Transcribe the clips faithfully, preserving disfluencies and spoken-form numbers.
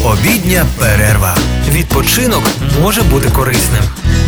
Обідня перерва. Відпочинок може бути корисним.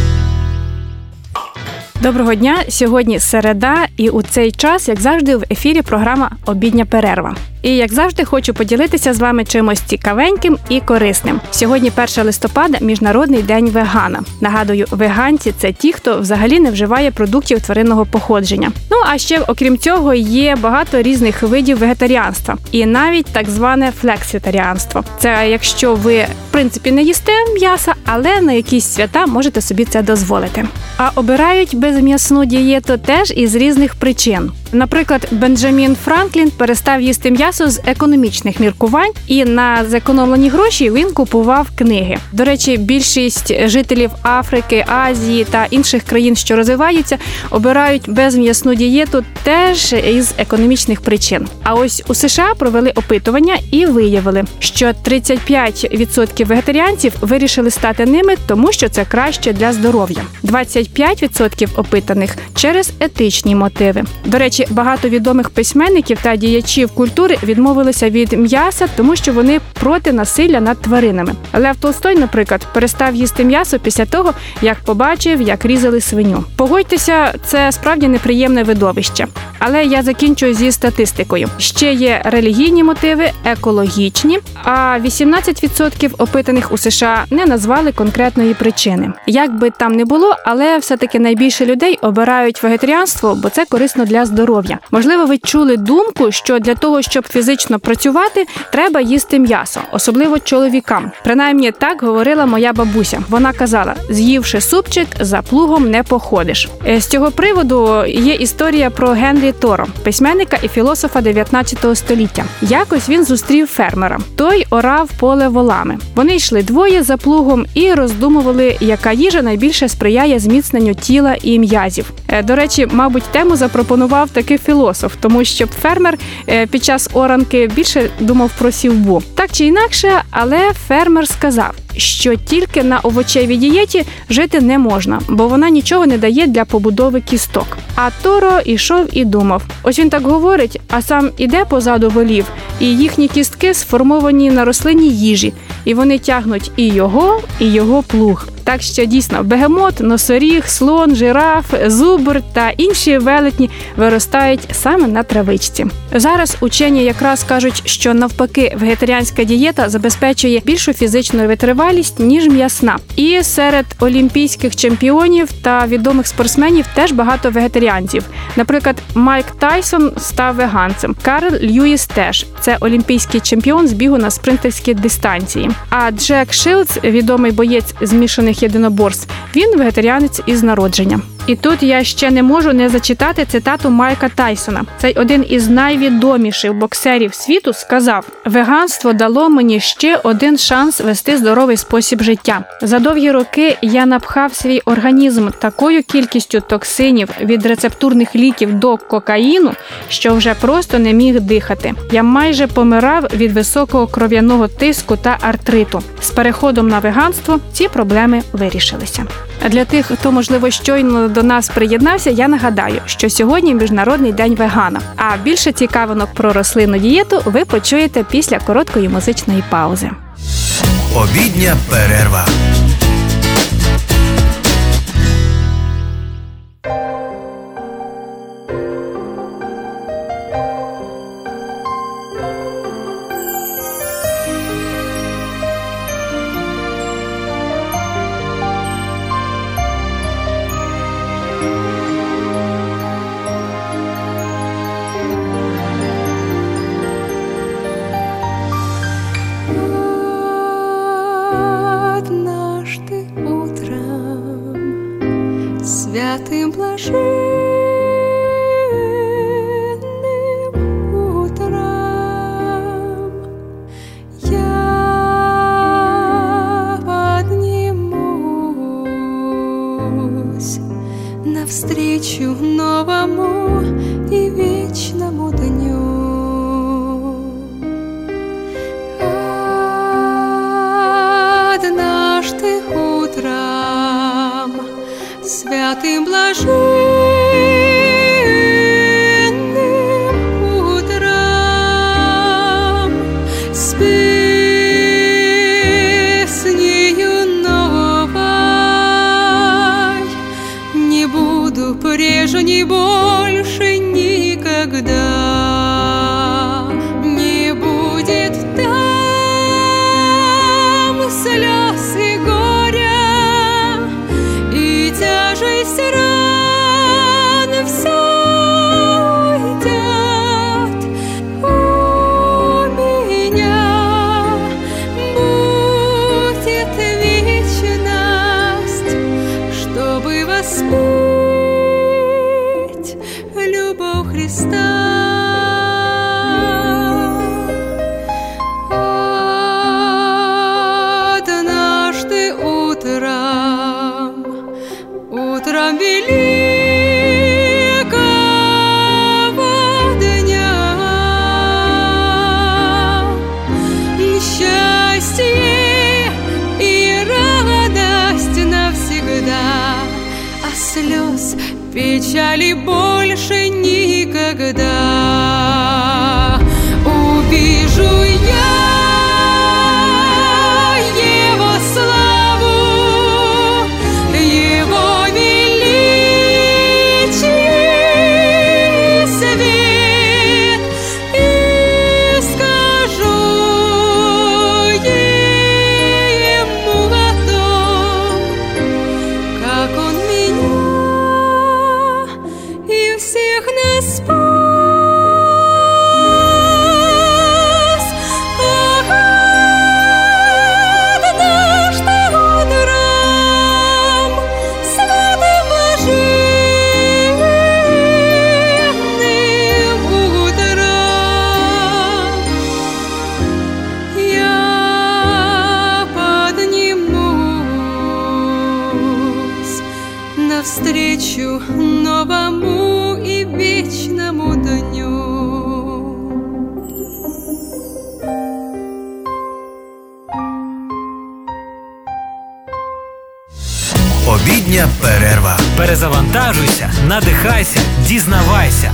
Доброго дня! Сьогодні середа, і у цей час, як завжди, в ефірі програма «Обідня перерва». І, як завжди, хочу поділитися з вами чимось цікавеньким і корисним. Сьогодні перше листопада – Міжнародний день вегана. Нагадую, веганці – це ті, хто взагалі не вживає продуктів тваринного походження. Ну, а ще, окрім цього, є багато різних видів вегетаріанства. І навіть так зване флекситаріанство. Це якщо ви, в принципі, не їсте м'яса, але на якісь свята можете собі це дозволити. А обирають безм'ясну дієту теж із різних причин. Наприклад, Бенджамін Франклін перестав їсти м'ясо з економічних міркувань, і на зекономлені гроші він купував книги. До речі, більшість жителів Африки, Азії та інших країн, що розвиваються, обирають безм'ясну дієту теж із економічних причин. А ось у США провели опитування і виявили, що тридцять п'ять відсотків вегетаріанців вирішили стати ними, тому що це краще для здоров'я. двадцять п'ять відсотків опитаних через етичні мотиви. До речі, багато відомих письменників та діячів культури відмовилися від м'яса, тому що вони проти насилля над тваринами. Лев Толстой, наприклад, перестав їсти м'ясо після того, як побачив, як різали свиню. Погодьтеся, це справді неприємне видовище. Але я закінчую зі статистикою. Ще є релігійні мотиви, екологічні, а вісімнадцять відсотків опитаних у США не назвали конкретної причини. Як би там не було, але все-таки найбільше людей обирають вегетаріанство, бо це корисно для здоров'я. Можливо, ви чули думку, що для того, щоб фізично працювати, треба їсти м'ясо, особливо чоловікам. Принаймні, так говорила моя бабуся. Вона казала, з'ївши супчик, за плугом не походиш. З цього приводу є історія про Генрі Торо, письменника і філософа дев'ятнадцятого століття. Якось він зустрів фермера. Той орав поле волами. Вони йшли двоє за плугом і роздумували, яка їжа найбільше сприяє зміцненню тіла і м'язів. До речі, мабуть, тему запропонував такий філософ, тому що фермер під час оранки більше думав про сівбу. Так чи інакше, але фермер сказав, що тільки на овочевій дієті жити не можна, бо вона нічого не дає для побудови кісток. А Торо ішов і думав. Ось він так говорить, а сам іде позаду волів, і їхні кістки сформовані на рослинній їжі, і вони тягнуть і його, і його плуг. Так що дійсно бегемот, носоріг, слон, жираф, зубр та інші велетні виростають саме на травичці. Зараз учені якраз кажуть, що навпаки вегетаріанська дієта забезпечує більшу фізичну витривалість, ніж м'ясна. І серед олімпійських чемпіонів та відомих спортсменів теж багато вегетаріанців. Наприклад, Майк Тайсон став веганцем, Карл Льюіс теж. Це олімпійський чемпіон з бігу на спринтерській дистанції. А Джек Шилдс, відомий боєць змішаних єдиноборств, він вегетаріанець із народження. І тут я ще не можу не зачитати цитату Майка Тайсона. Цей один із найвідоміших боксерів світу сказав: «Веганство дало мені ще один шанс вести здоровий спосіб життя. За довгі роки я напхав свій організм такою кількістю токсинів від рецептурних ліків до кокаїну, що вже просто не міг дихати. Я майже помирав від високого кров'яного тиску та артриту. З переходом на веганство ці проблеми вирішилися». А для тих, хто, можливо, щойно до нас приєднався, я нагадаю, що сьогодні Міжнародний день вегана. А більше цікавинок про рослинну дієту ви почуєте після короткої музичної паузи. Обідня перерва. Святым блаженным утром я поднимусь навстречу новому и вечному дню. Однажды утром святым блаженным утром спи и больше никогда не будет там слез и горя, и тяжесть ран все уйдет. У меня будет вечность, чтобы воспеть любовь Христа. Однажды утром, утром великого дня, счастье и радость навсегда, а слез, печали больше никогда. Увижу я Его славу, Его величие и свет, и скажу Ему о том, как Он меня и всех нас спас. Однажды утром, святым блаженным утром, я поднимусь навстречу новому и вечному дню. Обідня перерва. Перезавантажуйся, надихайся, дізнавайся.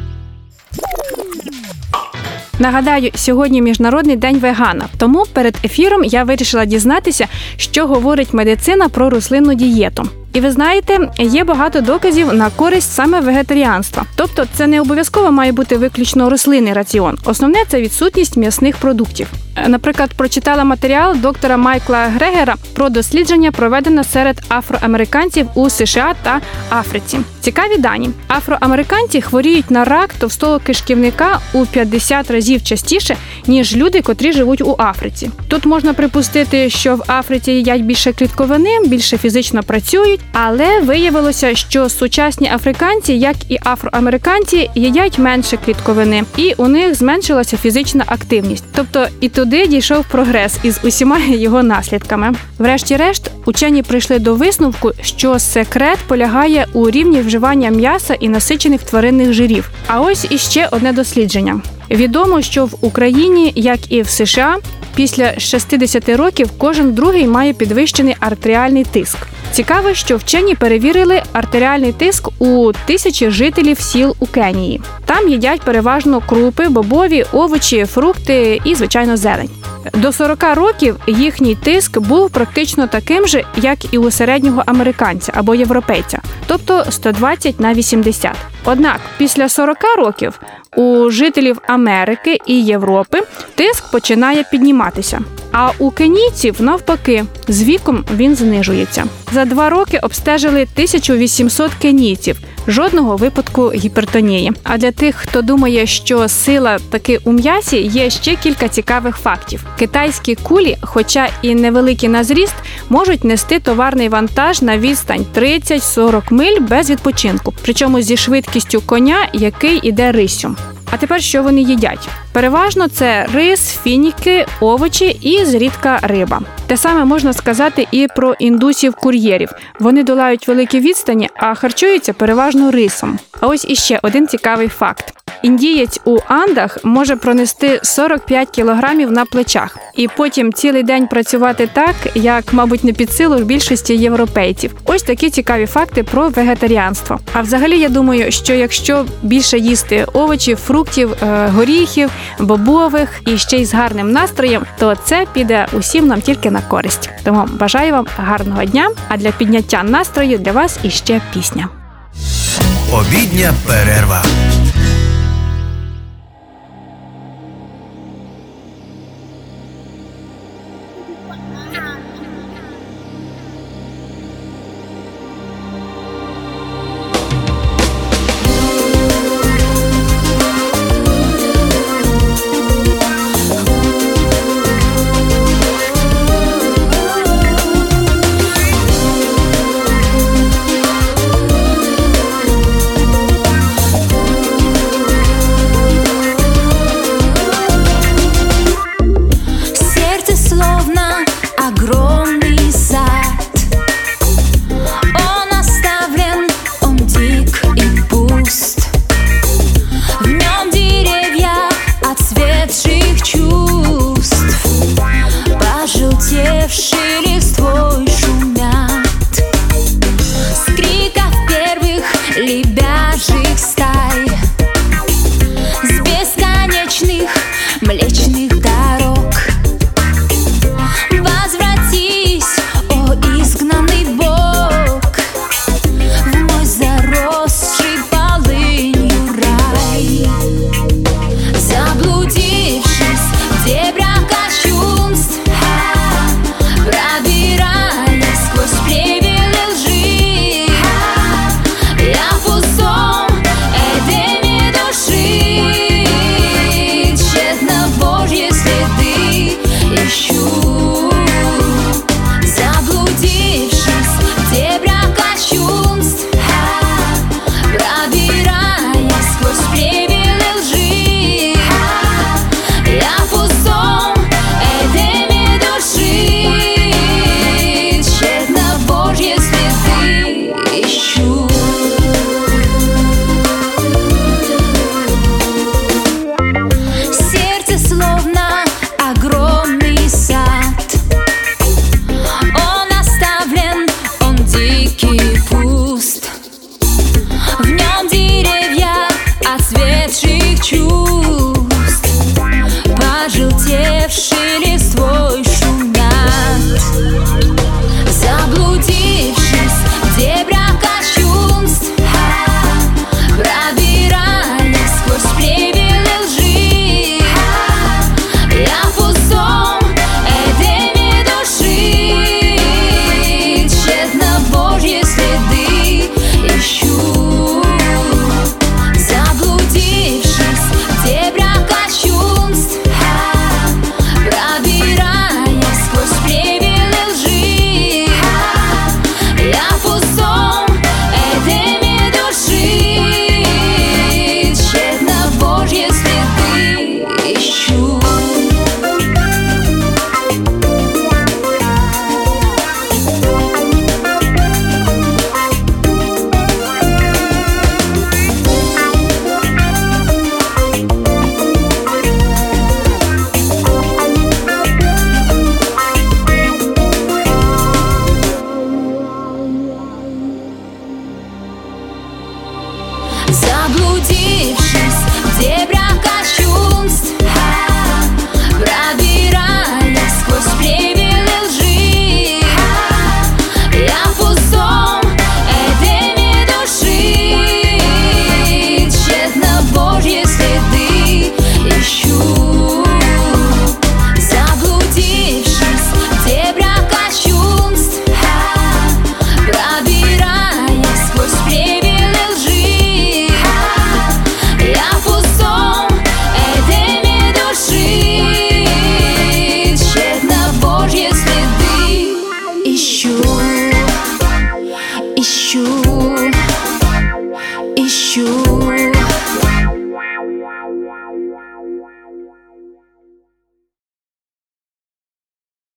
Нагадаю, сьогодні Міжнародний день вегана, тому перед ефіром я вирішила дізнатися, що говорить медицина про рослинну дієту. І ви знаєте, є багато доказів на користь саме вегетаріанства. Тобто це не обов'язково має бути виключно рослинний раціон. Основне – це відсутність м'ясних продуктів. Наприклад, прочитала матеріал доктора Майкла Грегера про дослідження, проведене серед афроамериканців у США та Африці. Цікаві дані. Афроамериканці хворіють на рак товстого кишківника у п'ятдесят разів частіше, ніж люди, котрі живуть у Африці. Тут можна припустити, що в Африці їдять більше клітковини, більше фізично працюють, але виявилося, що сучасні африканці, як і афроамериканці, їдять менше клітковини, і у них зменшилася фізична активність. Тобто і туди дійшов прогрес із усіма його наслідками. Врешті-решт, учені прийшли до висновку, що секрет полягає у рівні вживання м'яса і насичених тваринних жирів. А ось іще одне дослідження. Відомо, що в Україні, як і в США, після шістдесят років кожен другий має підвищений артеріальний тиск. Цікаво, що вчені перевірили артеріальний тиск у тисячі жителів сіл у Кенії. Там їдять переважно крупи, бобові, овочі, фрукти і, звичайно, зелень. До сорок років їхній тиск був практично таким же, як і у середнього американця або європейця, тобто сто двадцять на вісімдесят. Однак після сорок років у жителів Америки і Європи тиск починає підніматися. А у кенійців, навпаки, з віком він знижується. За два роки обстежили тисячу вісімсот кенійців. Жодного випадку гіпертонії. А для тих, хто думає, що сила таки у м'ясі, є ще кілька цікавих фактів. Китайські кулі, хоча і невеликі на зріст, можуть нести товарний вантаж на відстань тридцять-сорок миль без відпочинку. Причому зі швидкістю коня, який іде риссю. А тепер що вони їдять? Переважно це рис, фініки, овочі і зрідка риба. Те саме можна сказати і про індусів-кур'єрів. Вони долають великі відстані, а харчуються переважно рисом. А ось іще один цікавий факт. Індієць у Андах може пронести сорок п'ять кілограмів на плечах. І потім цілий день працювати так, як, мабуть, не під силу більшості європейців. Ось такі цікаві факти про вегетаріанство. А взагалі, я думаю, що якщо більше їсти овочів, фруктів, горіхів, бобових і ще й з гарним настроєм, то це піде усім нам тільки на користь. Тому бажаю вам гарного дня, а для підняття настрою для вас іще пісня. Обідня перерва. Заблудившись в дебрях кощунств, пробираясь сквозь плевелы лжи, я в пустом эдеме души тщетно Божьи следы ищу. Заблудившись в дебрях кощунств, пробираясь сквозь плевелы лжи, я в пустом эдеме души тщетно Божьи следы ищу, ищу, ищу.